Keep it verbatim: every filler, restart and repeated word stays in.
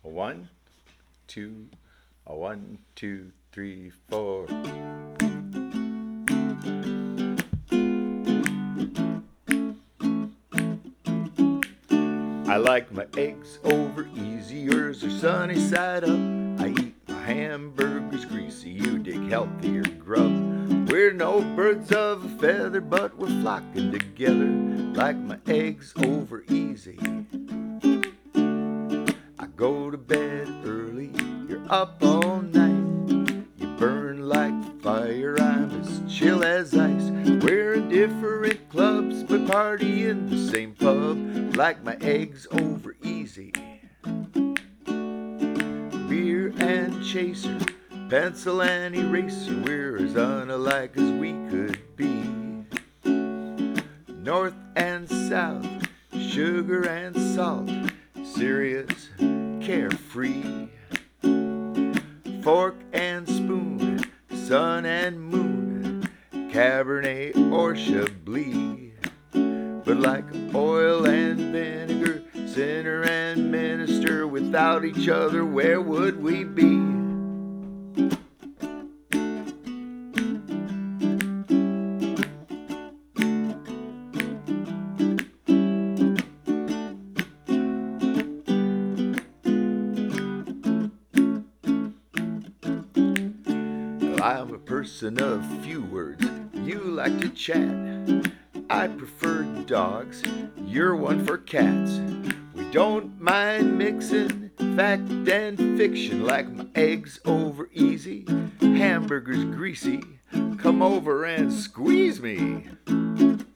A one, two, a one, two, three, four. I like my eggs over easy, yours are sunny side up. I eat my hamburgers greasy, you dig healthier grub. We're no birds of a feather, but we're flocking together. Like my eggs over easy. I go to bed early, you're up all night. You burn like fire, I'm as chill as ice. We're in different clubs, but party in the same pub. Like my eggs over easy. Beer and chaser, pencil and eraser, we're as unalike as we could be. North and south, sugar and salt, serious, carefree. Fork and spoon, sun and moon, Cabernet or Chablis. But like oil and vinegar, sinner and minister, without each other, where would we be? Well, I'm a person of few words, you like to chat. I prefer dogs, you're one for cats. We don't mind mixing fact and fiction. Like my eggs over easy, hamburgers greasy. Come over and squeeze me.